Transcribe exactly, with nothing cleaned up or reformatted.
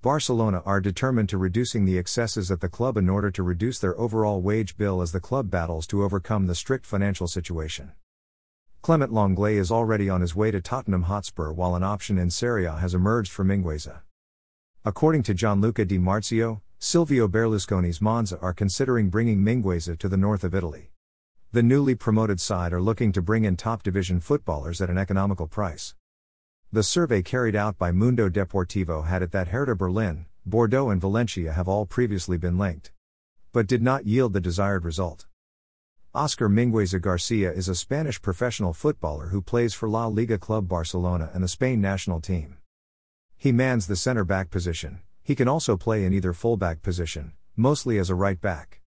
Barcelona are determined to reducing the excesses at the club in order to reduce their overall wage bill as the club battles to overcome the strict financial situation. Clement Lenglet is already on his way to Tottenham Hotspur, while an option in Serie A has emerged for Mingueza. According to Gianluca Di Marzio, Silvio Berlusconi's Monza are considering bringing Mingueza to the north of Italy. The newly promoted side are looking to bring in top-division footballers at an economical price. The survey carried out by Mundo Deportivo had it that Hertha Berlin, Bordeaux and Valencia have all previously been linked, but did not yield the desired result. Oscar Mingueza Garcia is a Spanish professional footballer who plays for La Liga club Barcelona and the Spain national team. He mans the center-back position. He can also play in either full-back position, mostly as a right back.